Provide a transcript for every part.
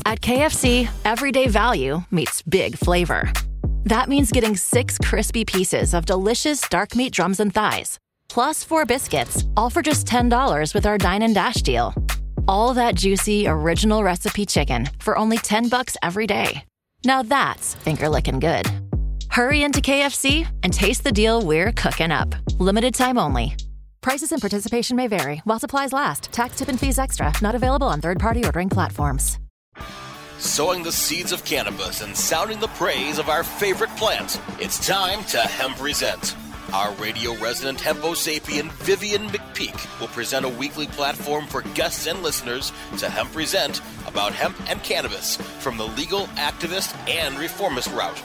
At KFC, everyday value meets big flavor. That means getting 6 crispy pieces of delicious dark meat drums and thighs, plus 4 biscuits, all for just $10 with our Dine and Dash deal. All that juicy, original recipe chicken for only $10 every day. Now that's finger-licking good. Hurry into KFC and taste the deal we're cooking up. Limited time only. Prices and participation may vary while supplies last. Tax, tip, and fees extra. Not available on third-party ordering platforms. Sowing the seeds of cannabis and sounding the praise of our favorite plant. It's time to Hemp Present. Our radio resident hempo sapien Vivian McPeak will present a weekly platform for guests and listeners to Hemp Present about hemp and cannabis from the legal, activist, and reformist route.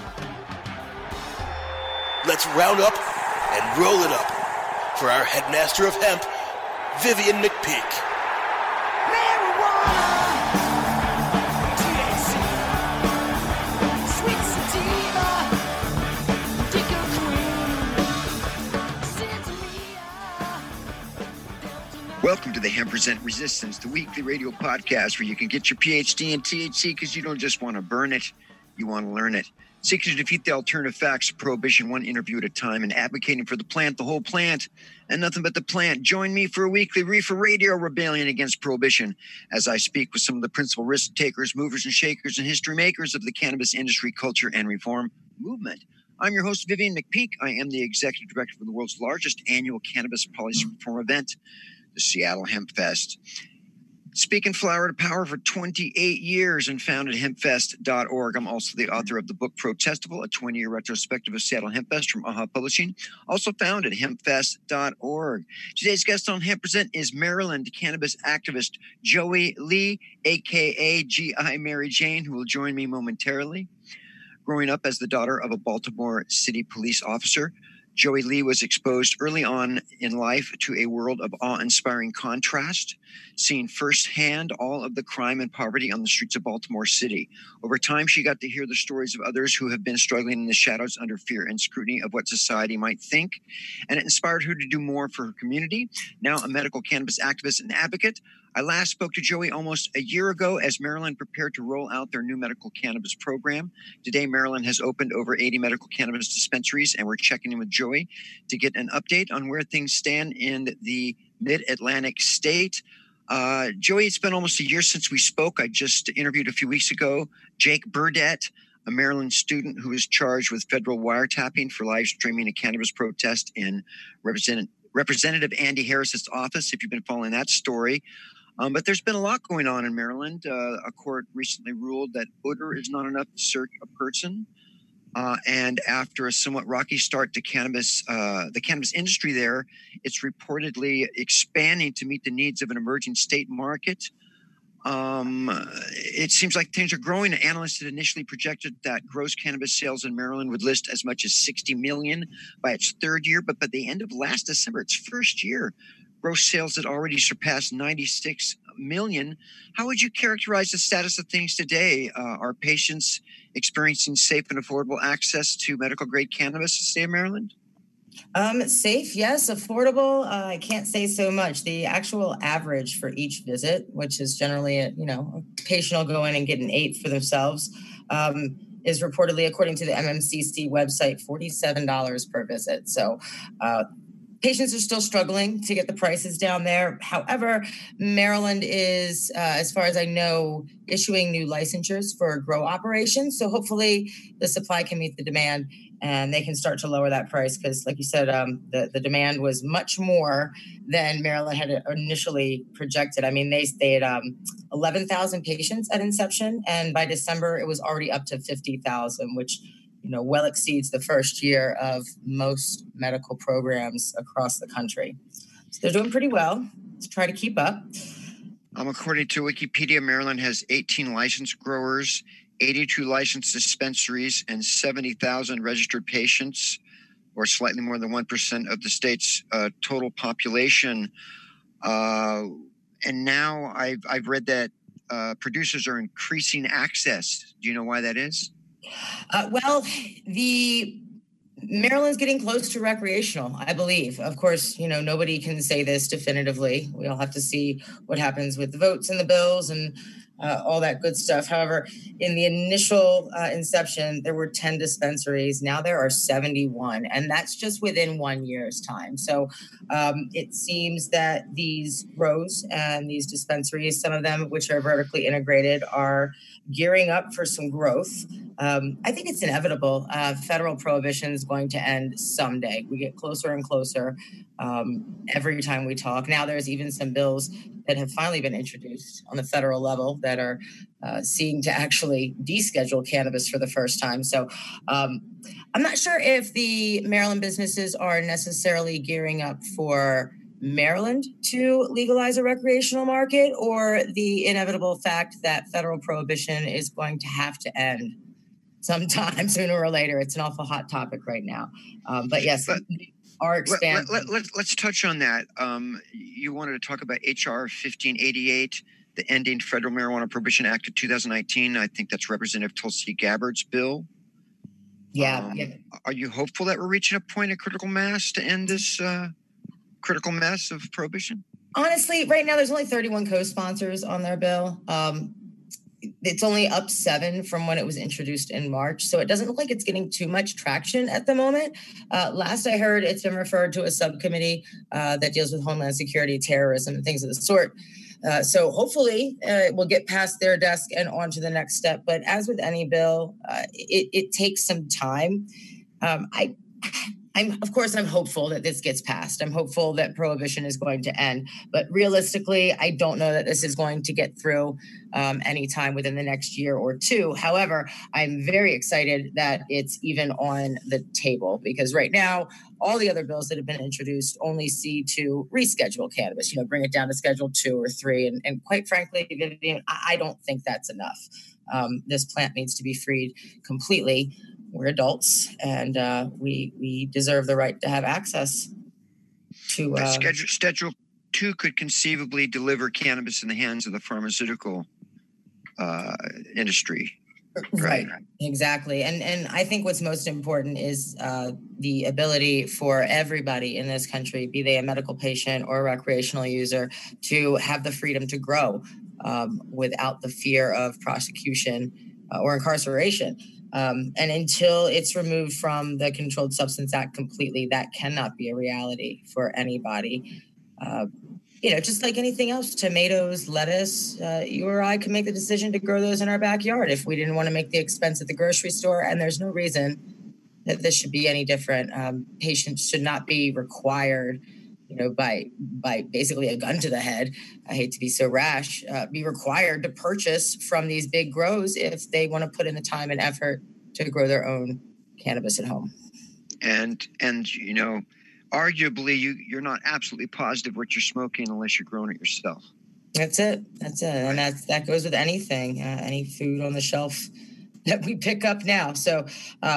Let's round up and roll it up for our headmaster of hemp, Vivian McPeak. Welcome to the Hemp Present Resistance, the weekly radio podcast where you can get your PhD in THC because you don't just want to burn it, you want to learn it. Seeking to defeat the alternative facts of prohibition one interview at a time and advocating for the plant, the whole plant, and nothing but the plant. Join me for a weekly Reefer Radio rebellion against prohibition as I speak with some of the principal risk takers, movers and shakers, and history makers of the cannabis industry, culture, and reform movement. I'm your host, Vivian McPeak. I am the executive director for the world's largest annual cannabis policy reform event, the Seattle Hemp Fest. Speaking flower to power for 28 years and founded hempfest.org. I'm also the author of the book Protestival, a 20-year retrospective of Seattle Hemp Fest from AHA Publishing, also founded hempfest.org. Today's guest on Hemp Present is Maryland cannabis activist Joey Lee, a.k.a. G.I. Mary Jane, who will join me momentarily. Growing up as the daughter of a Baltimore City police officer, Joey Lee was exposed early on in life to a world of awe-inspiring contrast, seeing firsthand all of the crime and poverty on the streets of Baltimore City. Over time, she got to hear the stories of others who have been struggling in the shadows under fear and scrutiny of what society might think, and it inspired her to do more for her community. Now a medical cannabis activist and advocate, I last spoke to Joey almost a year ago as Maryland prepared to roll out their new medical cannabis program. Today, Maryland has opened over 80 medical cannabis dispensaries, and we're checking in with Joey to get an update on where things stand in the mid-Atlantic state. Joey, it's been almost a year since we spoke. I just interviewed a few weeks ago Jake Burdett, a Maryland student who is charged with federal wiretapping for live streaming a cannabis protest in Representative Andy Harris's office, if you've been following that story. But there's been a lot going on in Maryland. A court recently ruled that odor is not enough to search a person. And after a somewhat rocky start to the cannabis industry there, it's reportedly expanding to meet the needs of an emerging state market. It seems like things are growing. Analysts had initially projected that gross cannabis sales in Maryland would list as much as 60 million by its third year. But by the end of last December, its first year, gross sales had already surpassed 96 million. How would you characterize the status of things today? Are patients experiencing safe and affordable access to medical grade cannabis in the state of Maryland? Safe, yes. Affordable, I can't say so much. The actual average for each visit, which is generally a patient will go in and get an 8 for themselves, is reportedly, according to the MMCC website, $47 per visit. So patients are still struggling to get the prices down there. However, Maryland is, as far as I know, issuing new licensures for grow operations. So hopefully the supply can meet the demand and they can start to lower that price because, like you said, the demand was much more than Maryland had initially projected. I mean, they had 11,000 patients at inception, and by December it was already up to 50,000, which well exceeds the first year of most medical programs across the country. So they're doing pretty well to try to keep up. According to Wikipedia, Maryland has 18 licensed growers, 82 licensed dispensaries, and 70,000 registered patients, or slightly more than 1% of the state's total population. And now I've read that producers are increasing access. Do you know why that is? The Maryland's getting close to recreational, I believe. Of course, nobody can say this definitively. We all have to see what happens with the votes and the bills and all that good stuff. However, in the initial inception, there were 10 dispensaries. Now there are 71, and that's just within 1 year's time. So it seems that these grows and these dispensaries, some of them which are vertically integrated, are gearing up for some growth. I think it's inevitable. Federal prohibition is going to end someday. We get closer and closer every time we talk. Now there's even some bills that have finally been introduced on the federal level that are seeking to actually deschedule cannabis for the first time. So I'm not sure if the Maryland businesses are necessarily gearing up for Maryland to legalize a recreational market, or the inevitable fact that federal prohibition is going to have to end sometime sooner or later. It's an awful hot topic right now. But yes, are expanding. Let's touch on that. You wanted to talk about HR 1588, the Ending Federal Marijuana Prohibition Act of 2019. I think that's Representative Tulsi Gabbard's bill. Yeah. Are you hopeful that we're reaching a point of critical mass to end this critical mass of prohibition? Honestly, right now there's only 31 co-sponsors on their bill. It's only up 7 from when it was introduced in March. So it doesn't look like it's getting too much traction at the moment. Last I heard, it's been referred to a subcommittee that deals with Homeland Security, terrorism, and things of the sort. So hopefully it will get past their desk and on to the next step. But as with any bill, it takes some time. I'm hopeful that this gets passed. I'm hopeful that prohibition is going to end. But realistically, I don't know that this is going to get through anytime within the next year or two. However, I'm very excited that it's even on the table, because right now, all the other bills that have been introduced only see to reschedule cannabis, bring it down to Schedule 2 or 3. And quite frankly, Vivian, I don't think that's enough. This plant needs to be freed completely. We're adults, and we deserve the right to have access to. Schedule 2 could conceivably deliver cannabis in the hands of the pharmaceutical industry. Right, exactly. And I think what's most important is the ability for everybody in this country, be they a medical patient or a recreational user, to have the freedom to grow without the fear of prosecution or incarceration. And until it's removed from the Controlled Substance Act completely, that cannot be a reality for anybody. Just like anything else, tomatoes, lettuce, you or I can make the decision to grow those in our backyard if we didn't want to make the expense at the grocery store. And there's no reason that this should be any different. Patients should not be required, by basically a gun to the head, I hate to be so rash, be required to purchase from these big grows if they want to put in the time and effort to grow their own cannabis at home. And arguably you're not absolutely positive what you're smoking unless you're growing it yourself. That's it. And that goes with anything, any food on the shelf that we pick up now. So,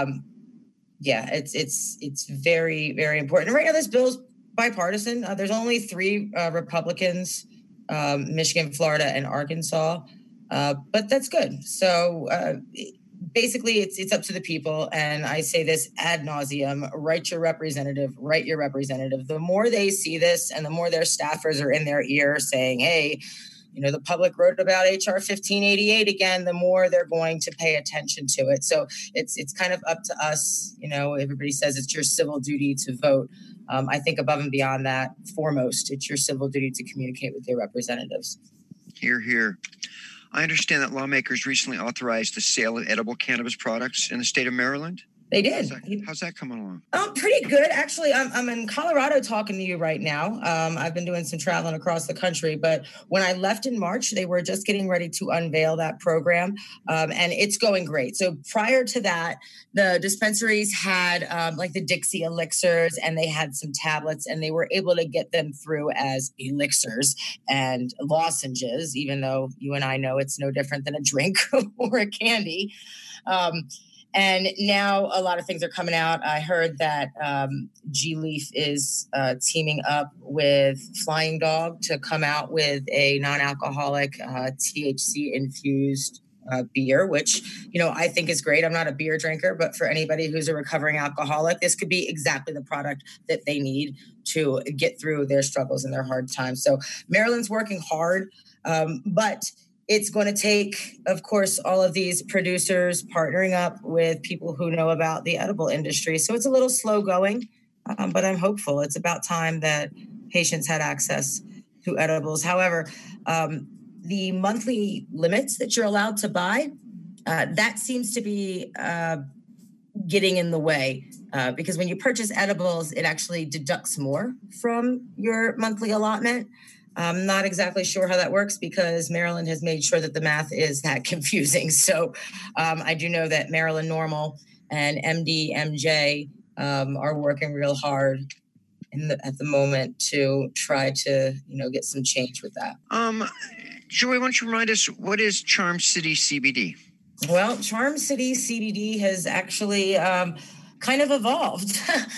it's very, very important. And right now this bill's bipartisan. There's only 3 Republicans, Michigan, Florida, and Arkansas, but that's good. So basically, it's up to the people, and I say this ad nauseum: write your representative. The more they see this, and the more their staffers are in their ear saying, "Hey, the public wrote about HR 1588 again," the more they're going to pay attention to it. So it's kind of up to us. Everybody says it's your civil duty to vote. I think above and beyond that, foremost, it's your civil duty to communicate with your representatives. Hear, hear. I understand that lawmakers recently authorized the sale of edible cannabis products in the state of Maryland. They did. How's that coming along? Pretty good, actually. I'm in Colorado talking to you right now. I've been doing some traveling across the country, but when I left in March, they were just getting ready to unveil that program, and it's going great. So prior to that, the dispensaries had like the Dixie elixirs, and they had some tablets, and they were able to get them through as elixirs and lozenges, even though you and I know it's no different than a drink or a candy. And now a lot of things are coming out. I heard that G-Leaf is teaming up with Flying Dog to come out with a non-alcoholic THC-infused beer, which, I think is great. I'm not a beer drinker, but for anybody who's a recovering alcoholic, this could be exactly the product that they need to get through their struggles and their hard times. So Maryland's working hard, but it's going to take, of course, all of these producers partnering up with people who know about the edible industry. So it's a little slow going, but I'm hopeful. It's about time that patients had access to edibles. However, the monthly limits that you're allowed to buy, that seems to be getting in the way because when you purchase edibles, it actually deducts more from your monthly allotment. I'm not exactly sure how that works because Maryland has made sure that the math is that confusing. So I do know that Maryland Normal and MD-MJ are working real hard at the moment to try to, get some change with that. Joey, why don't you remind us, what is Charm City CBD? Well, Charm City CBD has actually kind of evolved.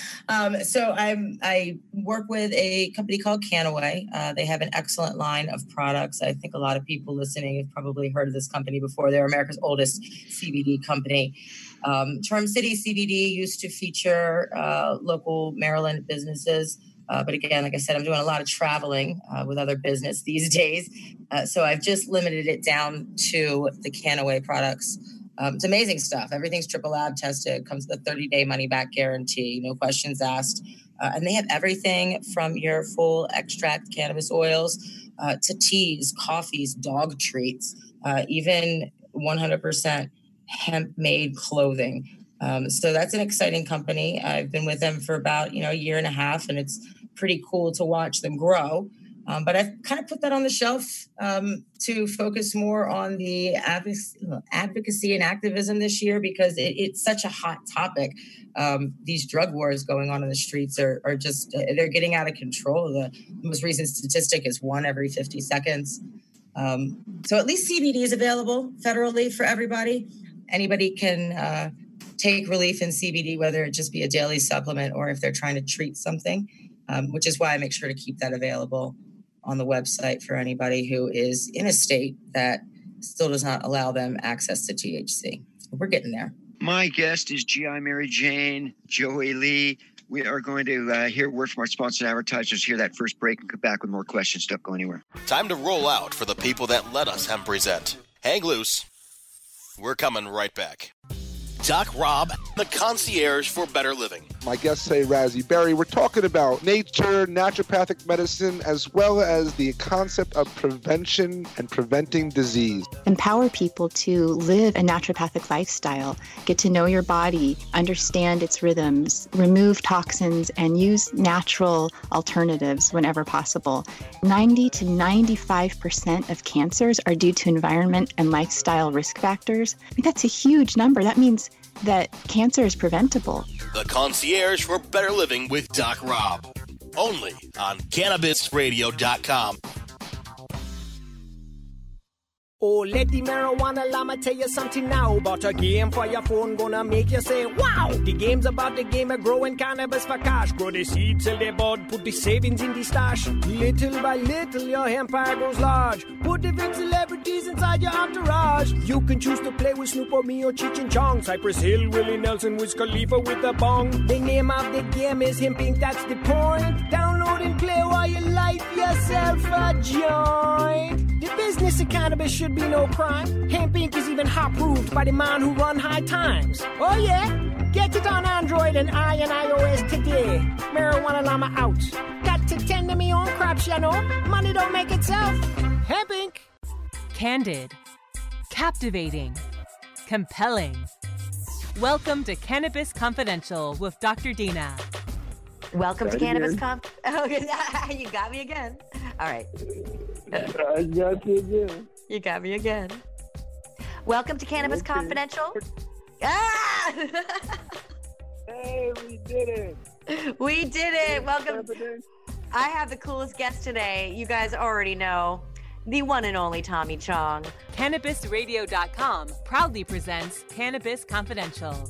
So I work with a company called Canaway. They have an excellent line of products. I think a lot of people listening have probably heard of this company before. They're America's oldest CBD company. Charm City CBD used to feature local Maryland businesses. But again, like I said, I'm doing a lot of traveling with other business these days. So I've just limited it down to the Canaway products. It's amazing stuff. Everything's triple lab tested, comes with a 30-day money-back guarantee, no questions asked. And they have everything from your full extract cannabis oils to teas, coffees, dog treats, even 100% hemp-made clothing. So that's an exciting company. I've been with them for about, a year and a half, and it's pretty cool to watch them grow. But I've kind of put that on the shelf to focus more on the advocacy and activism this year because it's such a hot topic. These drug wars going on in the streets are just, they're getting out of control. The most recent statistic is 1 every 50 seconds. So at least CBD is available federally for everybody. Anybody can take relief in CBD, whether it just be a daily supplement or if they're trying to treat something, which is why I make sure to keep that available on the website for anybody who is in a state that still does not allow them access to THC. We're getting there. My guest is GI Mary Jane, Joey Lee. We are going to hear a word from our sponsors and advertisers, hear that first break, and come back with more questions. Don't go anywhere. Time to roll out for the people that let us hemp present. Hang loose. We're coming right back. Doc Rob, the concierge for better living. My guests say Razzie Berry. We're talking about nature, naturopathic medicine, as well as the concept of prevention and preventing disease. Empower people to live a naturopathic lifestyle, get to know your body, understand its rhythms, remove toxins, and use natural alternatives whenever possible. 90 to 95% of cancers are due to environment and lifestyle risk factors. I mean, that's a huge number. That means that cancer is preventable. The Concierge for Better Living with Doc Rob. Only on CannabisRadio.com. Oh, let the marijuana llama tell you something now about a game for your phone gonna make you say, wow! The game's about the game of growing cannabis for cash. Grow the seed, sell the bud, put the savings in the stash. Little by little, your empire grows large. Put the big celebrities inside your entourage. You can choose to play with Snoop or me or Cheech and Chong. Cypress Hill, Willie Nelson, Wiz Khalifa with a bong. The name of the game is Hemp Inc., that's the point. Download and play while you light yourself a joint. The business of cannabis should be no crime. Hemp Inc. is even hot-proofed by the man who run High Times. Oh yeah? Get it on Android and iOS today. Marijuana Llama out. Got to tend to me own crops, you know. Money don't make itself. Hemp Inc. Candid. Captivating. Compelling. Welcome to Cannabis Confidential with Dr. Dina. Welcome to Cannabis Oh, you got me again. All right. I got you again. You got me again. Welcome to Cannabis Confidential. Ah! Hey, we did it. We did it. Welcome. I have the coolest guest today. You guys already know. The one and only Tommy Chong. CannabisRadio.com proudly presents Cannabis Confidential.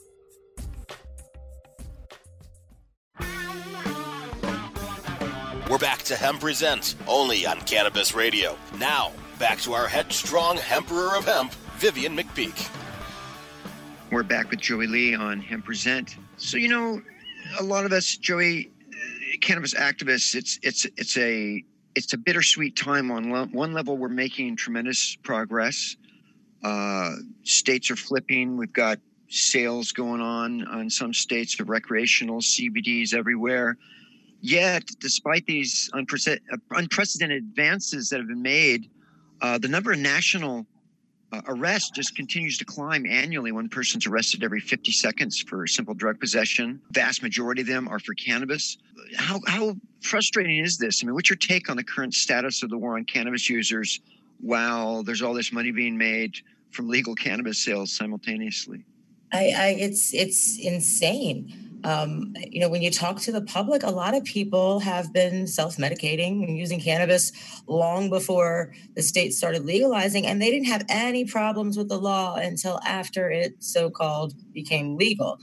We're back to Hemp Present, only on Cannabis Radio. Now, back to our headstrong Emperor of Hemp, Vivian McPeak. We're back with Joey Lee on Hemp Present. So, a lot of us, Joey, cannabis activists, it's a bittersweet time. On one level, we're making tremendous progress. States are flipping. We've got sales going on some states of recreational CBDs everywhere. Yet, despite these unprecedented advances that have been made, the number of national arrests just continues to climb annually. One person's arrested every 50 seconds for simple drug possession. Vast majority of them are for cannabis. How frustrating is this? I mean, what's your take on the current status of the war on cannabis users while there's all this money being made from legal cannabis sales simultaneously? It's insane. When you talk to the public, a lot of people have been self-medicating and using cannabis long before the state started legalizing, and they didn't have any problems with the law until after it so-called became legal.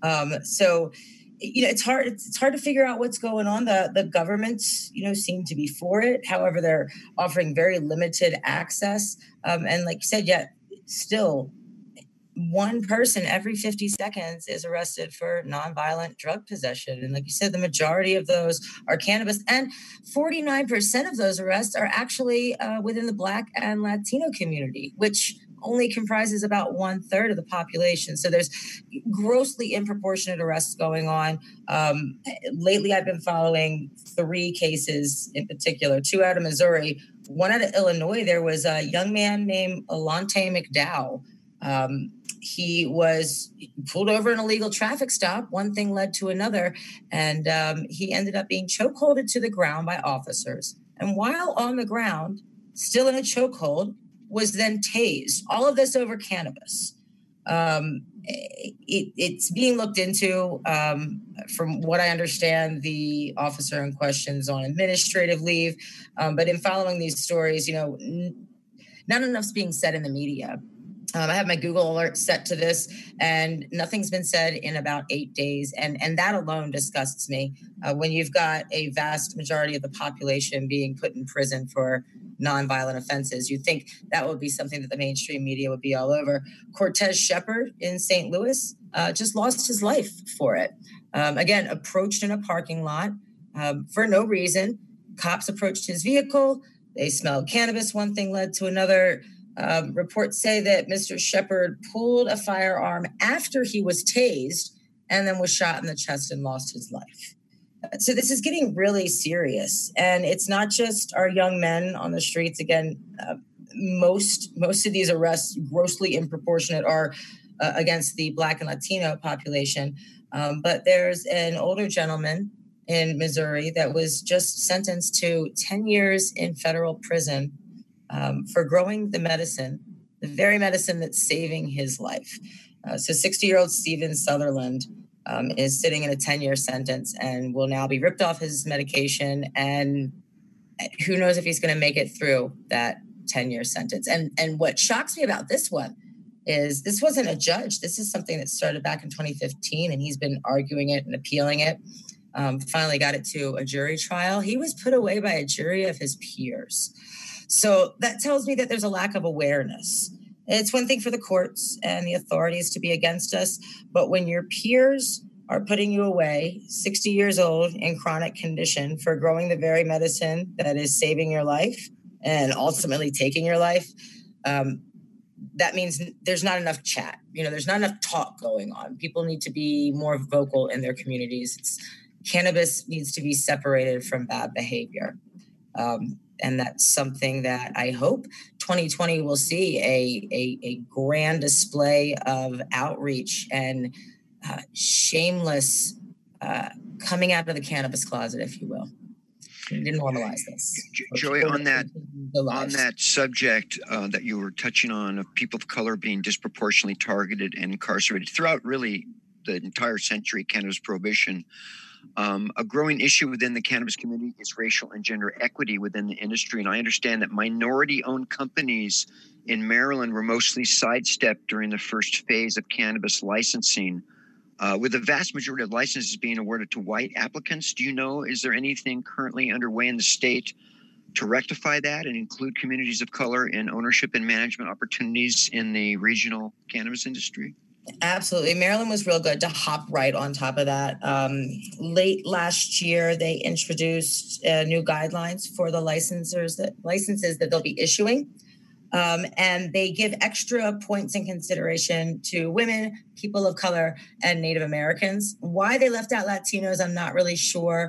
It's hard to figure out what's going on. The governments, seem to be for it. However, they're offering very limited access. And like you said, yet still, one person every 50 seconds is arrested for nonviolent drug possession. And like you said, the majority of those are cannabis. And 49% of those arrests are actually within the Black and Latino community, which only comprises about 1/3 of the population. So there's grossly disproportionate arrests going on. Lately, I've been following 3 cases in particular, 2 out of Missouri, 1 out of Illinois. There was a young man named Alante McDowell. He was pulled over in a illegal traffic stop. One thing led to another, and he ended up being chokeholded to the ground by officers. And while on the ground, still in a chokehold, was then tased. All of this over cannabis. It's being looked into. From what I understand, the officer in question is on administrative leave. But in following these stories, not enough's being said in the media. I have my Google alert set to this, and nothing's been said in about 8 days. And that alone disgusts me. When you've got a vast majority of the population being put in prison for nonviolent offenses, you'd think that would be something that the mainstream media would be all over. Cortez Shepard in St. Louis just lost his life for it. Again, approached in a parking lot for no reason. Cops approached his vehicle. They smelled cannabis. One thing led to another. Reports say that Mr. Shepard pulled a firearm after he was tased and then was shot in the chest and lost his life. So this is getting really serious. And it's not just our young men on the streets. Again, most of these arrests, grossly disproportionate, are against the Black and Latino population. But there's an older gentleman in Missouri that was just sentenced to 10 years in federal prison for growing the medicine, the very medicine that's saving his life. So 60-year-old Stephen Sutherland is sitting in a 10-year sentence and will now be ripped off his medication. And who knows if he's going to make it through that 10-year sentence. And what shocks me about this one is this wasn't a judge. This is something that started back in 2015, and he's been arguing it and appealing it. Finally got it to a jury trial. He was put away by a jury of his peers. So that tells me that there's a lack of awareness. It's one thing for the courts and the authorities to be against us, but when your peers are putting you away, 60 years old in chronic condition for growing the very medicine that is saving your life and ultimately taking your life, that means there's not enough chat. There's not enough talk going on. People need to be more vocal in their communities. Cannabis needs to be separated from bad behavior. And that's something that I hope 2020 will see a grand display of outreach and shameless coming out of the cannabis closet, if you will. We didn't normalize this. Joy, on that subject that you were touching on of people of color being disproportionately targeted and incarcerated throughout really the entire century, cannabis prohibition, a growing issue within the cannabis community is racial and gender equity within the industry. And I understand that minority-owned companies in Maryland were mostly sidestepped during the first phase of cannabis licensing, with the vast majority of licenses being awarded to white applicants. Do you know, is there anything currently underway in the state to rectify that and include communities of color in ownership and management opportunities in the regional cannabis industry? Absolutely. Maryland was real good to hop right on top of that. Late last year, they introduced new guidelines for the licenses that they'll be issuing. And they give extra points in consideration to women, people of color, and Native Americans. Why they left out Latinos, I'm not really sure.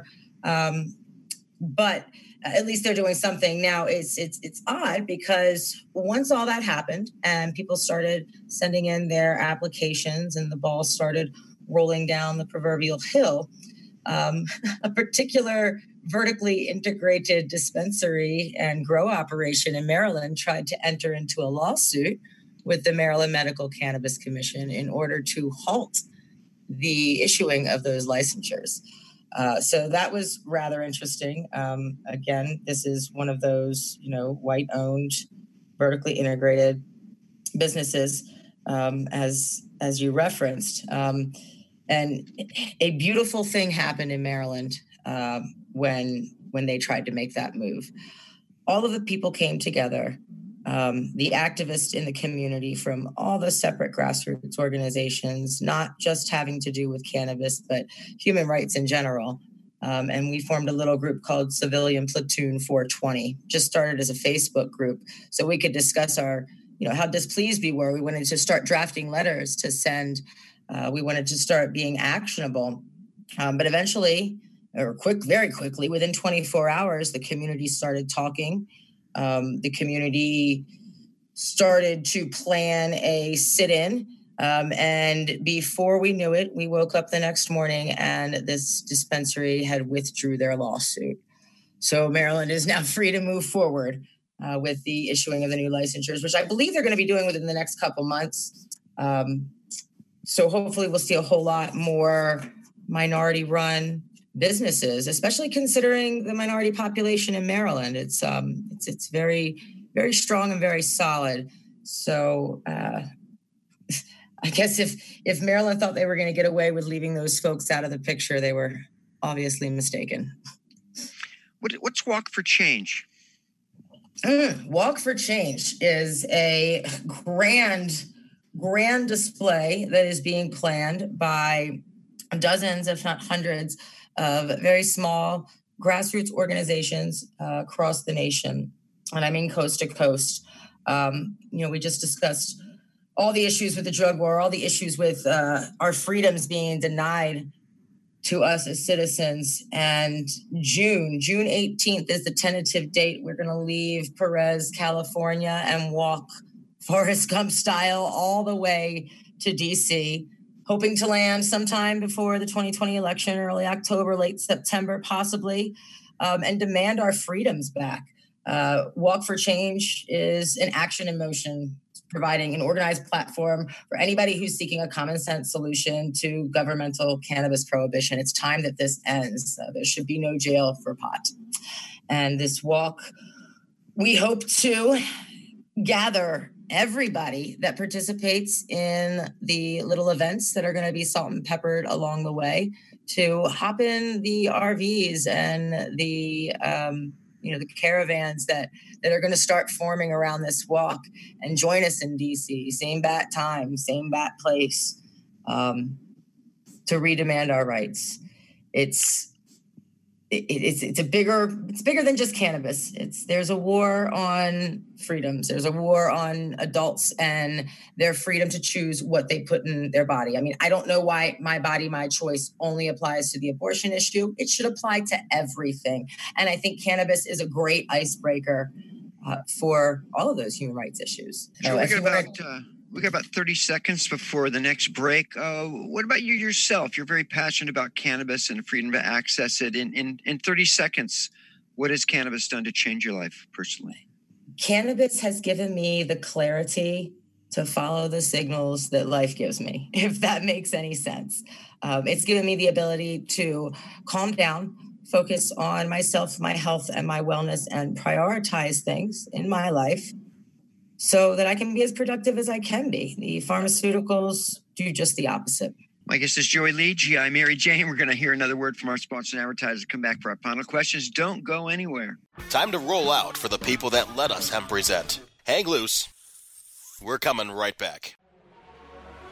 But at least they're doing something. Now, it's odd because once all that happened and people started sending in their applications and the ball started rolling down the proverbial hill, a particular vertically integrated dispensary and grow operation in Maryland tried to enter into a lawsuit with the Maryland Medical Cannabis Commission in order to halt the issuing of those licensures. So that was rather interesting. Again, this is one of those, white-owned, vertically integrated businesses, as you referenced. And a beautiful thing happened in Maryland when they tried to make that move. All of the people came together. The activists in the community from all the separate grassroots organizations, not just having to do with cannabis, but human rights in general. And we formed a little group called Civilian Platoon 420, just started as a Facebook group. So we could discuss how displeased we were. We wanted to start drafting letters to send. We wanted to start being actionable. But eventually, very quickly, within 24 hours, the community started talking. The community started to plan a sit-in, and before we knew it, we woke up the next morning and this dispensary had withdrew their lawsuit. So Maryland is now free to move forward with the issuing of the new licensures, which I believe they're going to be doing within the next couple months. So hopefully we'll see a whole lot more minority-run businesses, especially considering the minority population in Maryland. It's very, very strong and very solid. So I guess if Maryland thought they were going to get away with leaving those folks out of the picture, they were obviously mistaken. What's Walk for Change? Walk for Change is a grand display that is being planned by dozens, if not hundreds, of very small grassroots organizations across the nation. And I mean coast to coast. We just discussed all the issues with the drug war, all the issues with our freedoms being denied to us as citizens. And June 18th is the tentative date. We're going to leave Perez, California, and walk Forrest Gump style all the way to D.C., hoping to land sometime before the 2020 election, early October, late September, possibly, and demand our freedoms back. Walk for Change is an action in motion, providing an organized platform for anybody who's seeking a common sense solution to governmental cannabis prohibition. It's time that this ends. There should be no jail for pot. And this walk, we hope to gather everybody that participates in the little events that are going to be salt and peppered along the way to hop in the RVs and the caravans that are going to start forming around this walk and join us in DC, same bat time, same bat place, to redemand our rights. It's bigger than just cannabis. There's a war on freedoms. There's a war on adults and their freedom to choose what they put in their body. I mean, I don't know why my body, my choice only applies to the abortion issue. It should apply to everything. And I think cannabis is a great icebreaker for all of those human rights issues. Sure, we got about 30 seconds before the next break. What about you yourself? You're very passionate about cannabis and freedom to access it. In 30 seconds, what has cannabis done to change your life personally? Cannabis has given me the clarity to follow the signals that life gives me, if that makes any sense. It's given me the ability to calm down, focus on myself, my health, and my wellness, and prioritize things in my life so that I can be as productive as I can be. The pharmaceuticals do just the opposite. My guest is Joy Lee, GI Mary Jane. We're going to hear another word from our sponsor and advertiser. Come back for our final questions. Don't go anywhere. Time to roll out for the people that let us Hemp Present. Hang loose. We're coming right back.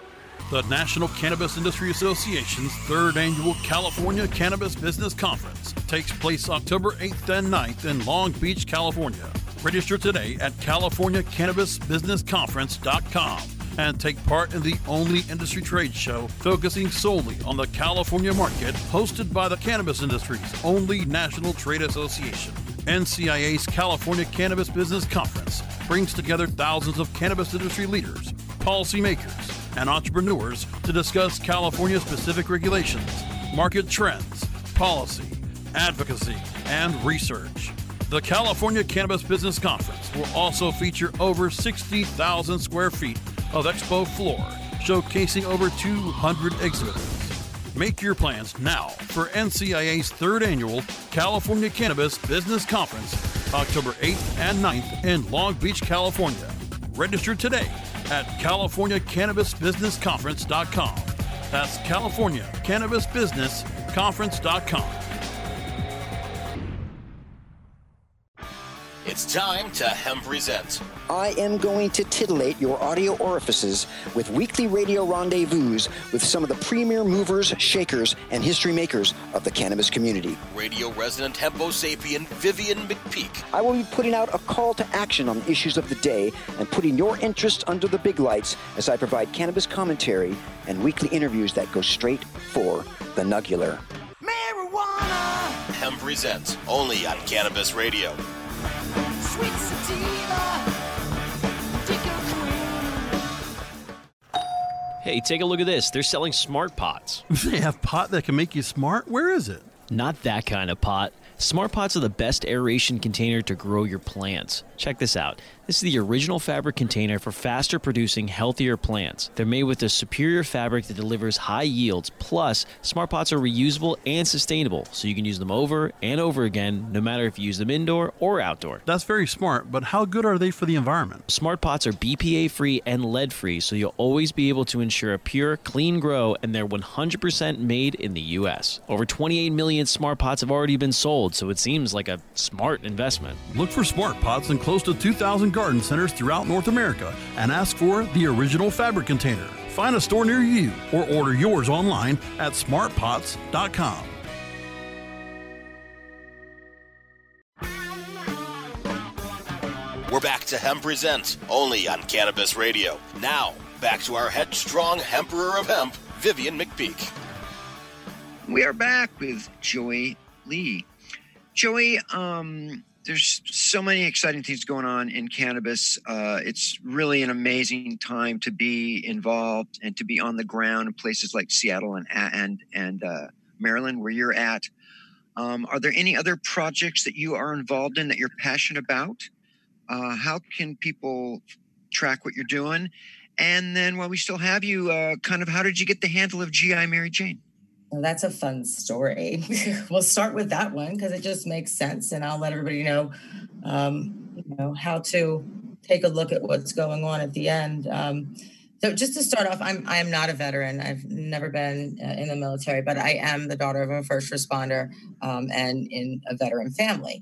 The National Cannabis Industry Association's 3rd Annual California Cannabis Business Conference takes place October 8th and 9th in Long Beach, California. Register today at CaliforniaCannabisBusinessConference.com and take part in the only industry trade show focusing solely on the California market, hosted by the cannabis industry's only national trade association. NCIA's California Cannabis Business Conference brings together thousands of cannabis industry leaders, policymakers, and entrepreneurs to discuss California-specific regulations, market trends, policy, advocacy, and research. The California Cannabis Business Conference will also feature over 60,000 square feet of expo floor, showcasing over 200 exhibitors. Make your plans now for NCIA's 3rd Annual California Cannabis Business Conference, October 8th and 9th in Long Beach, California. Register today at CaliforniaCannabisBusinessConference.com. That's CaliforniaCannabisBusinessConference.com. It's time to Hemp Present. I am going to titillate your audio orifices with weekly radio rendezvous with some of the premier movers, shakers, and history makers of the cannabis community. Radio resident Hempo sapien Vivian McPeak. I will be putting out a call to action on the issues of the day and putting your interest under the big lights as I provide cannabis commentary and weekly interviews that go straight for the nugular. Marijuana! Hemp Present, only on Cannabis Radio. Sweet sativa, hey, take a look at this. They're selling smart pots. They have pot that can make you smart? Where is it? Not that kind of pot. Smart pots are the best aeration container to grow your plants. Check this out. This is the original fabric container for faster producing, healthier plants. They're made with a superior fabric that delivers high yields. Plus, smart pots are reusable and sustainable, so you can use them over and over again, no matter if you use them indoor or outdoor. That's very smart, but how good are they for the environment? Smart pots are BPA-free and lead-free, so you'll always be able to ensure a pure, clean grow, and they're 100% made in the U.S. Over 28 million smart pots have already been sold, so it seems like a smart investment. Look for smart pots in close to 2,000 garden centers throughout North America and ask for the original fabric container. Find a store near you or order yours online at smartpots.com. We're back to Hemp Present, only on Cannabis Radio. Now, back to our headstrong Emperor of Hemp, Vivian McPeak. We are back with Joey Lee. Joey, there's so many exciting things going on in cannabis. It's really an amazing time to be involved and to be on the ground in places like Seattle and Maryland, where you're at. Are there any other projects that you are involved in that you're passionate about? How can people track what you're doing? And then while we still have you, how did you get the handle of G.I. Mary Jane? Well, that's a fun story. We'll start with that one because it just makes sense, and I'll let everybody know, how to take a look at what's going on at the end. So just to start off, I am not a veteran. I've never been in the military, but I am the daughter of a first responder and in a veteran family.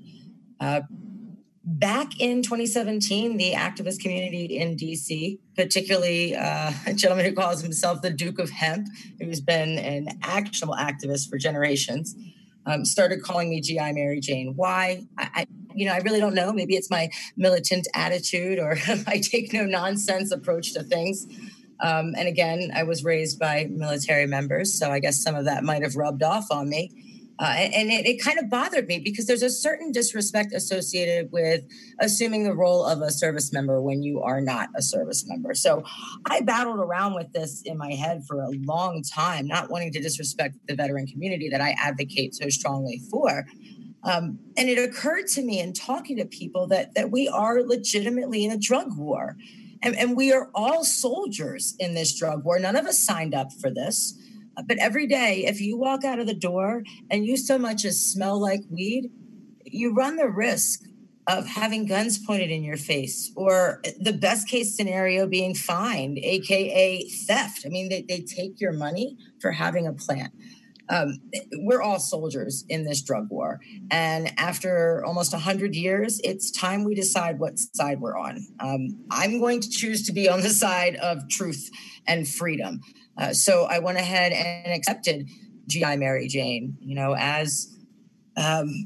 Back in 2017, the activist community in DC, particularly a gentleman who calls himself the Duke of Hemp, who's been an actionable activist for generations, started calling me G.I. Mary Jane. Why? I really don't know. Maybe it's my militant attitude or my take no nonsense approach to things. And again, I was raised by military members, so I guess some of that might have rubbed off on me. And it kind of bothered me because there's a certain disrespect associated with assuming the role of a service member when you are not a service member. So I battled around with this in my head for a long time, not wanting to disrespect the veteran community that I advocate so strongly for. And it occurred to me in talking to people that we are legitimately in a drug war. And we are all soldiers in this drug war. None of us signed up for this. But every day, if you walk out of the door and you so much as smell like weed, you run the risk of having guns pointed in your face, or the best case scenario being fined, AKA theft. I mean, they take your money for having a plant. we're all soldiers in this drug war. And after almost 100 years, it's time we decide what side we're on. I'm going to choose to be on the side of truth and freedom. So I went ahead and accepted GI Mary Jane, as I'm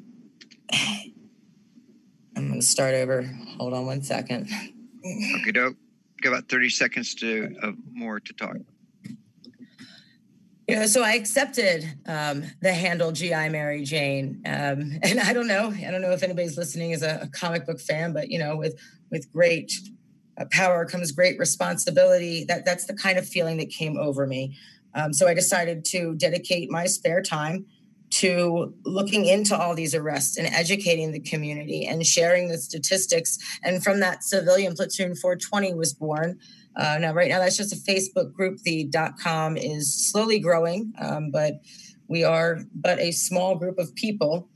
going to start over. Hold on one second. Okay, doke. Got about 30 seconds more to talk. So I accepted the handle GI Mary Jane, and I don't know if anybody's listening is a comic book fan, but with great power comes great responsibility. That's the kind of feeling that came over me. So I decided to dedicate my spare time to looking into all these arrests and educating the community and sharing the statistics. And from that, Civilian Platoon 420 was born. Right now, that's just a Facebook group. The .com is slowly growing, but we are but a small group of people.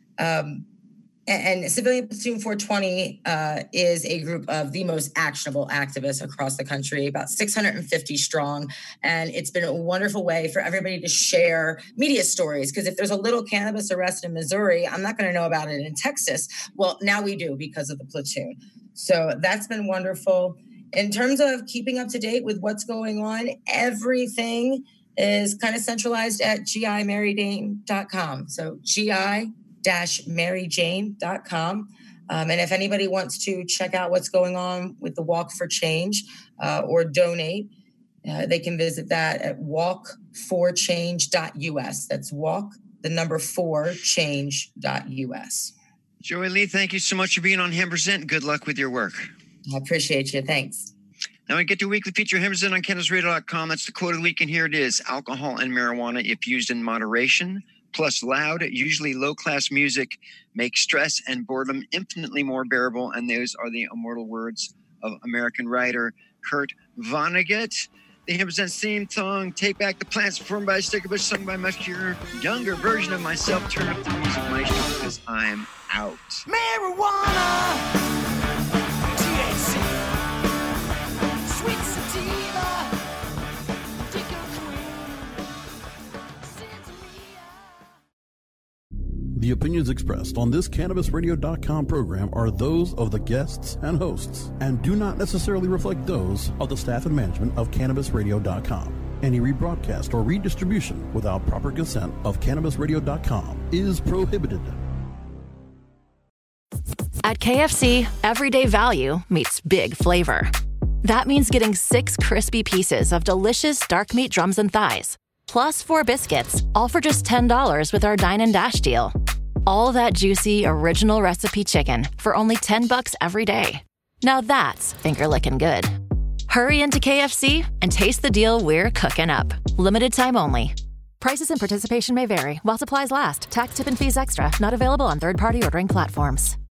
And Civilian Platoon 420 is a group of the most actionable activists across the country, about 650 strong. And it's been a wonderful way for everybody to share media stories. Because if there's a little cannabis arrest in Missouri, I'm not going to know about it in Texas. Well, now we do because of the platoon. So that's been wonderful. In terms of keeping up to date with what's going on, everything is kind of centralized at GIMaryJane.com. So GI-MaryJane.com. And if anybody wants to check out what's going on with the Walk for Change or donate, they can visit that at walk4change.us. That's walk4change.us. Joey Lee, thank you so much for being on Hemp Present. Good luck with your work. I appreciate you. Thanks. Now we get to weekly feature Hemp Present on CannabisRadio.com. That's the quote of the week, and here it is. Alcohol and marijuana, if used in moderation, plus loud, usually low-class music, make stress and boredom infinitely more bearable. And those are the immortal words of American writer Kurt Vonnegut. The Hemp Present theme song, Take Back the Plants, performed by Sticker Bush, sung by a much younger version of myself. Turn up the music, maestro, because I'm out. Marijuana, THC, sweet sativa, The opinions expressed on this CannabisRadio.com program are those of the guests and hosts and do not necessarily reflect those of the staff and management of CannabisRadio.com. Any rebroadcast or redistribution without proper consent of CannabisRadio.com is prohibited. At KFC, everyday value meets big flavor. That means getting 6 crispy pieces of delicious dark meat drums and thighs, plus 4 biscuits, all for just $10 with our Dine and Dash deal. All that juicy, original recipe chicken for only $10 every day. Now that's finger-licking good. Hurry into KFC and taste the deal we're cooking up. Limited time only. Prices and participation may vary while supplies last. Tax, tip, and fees extra. Not available on third-party ordering platforms.